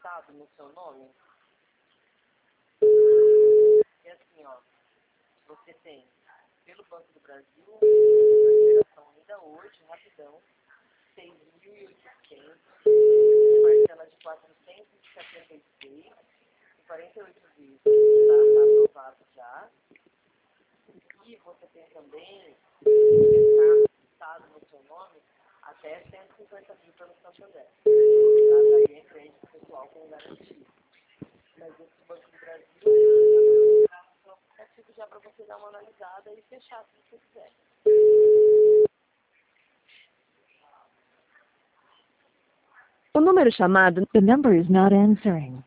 depositado no seu nome? E assim, ó, você tem pelo Banco do Brasil, operação ainda hoje, rapidão, 6.800, parcela de 476, 48 vezes, tá aprovado já. E você tem também estado no seu nome até 150 mil pelo Santander. Tá? Daí é crédito pessoal com garantia. Mas esse Banco do Brasil é um aplicativo já para você dar uma analisada e fechar se você quiser. O número chamado, the number is not answering.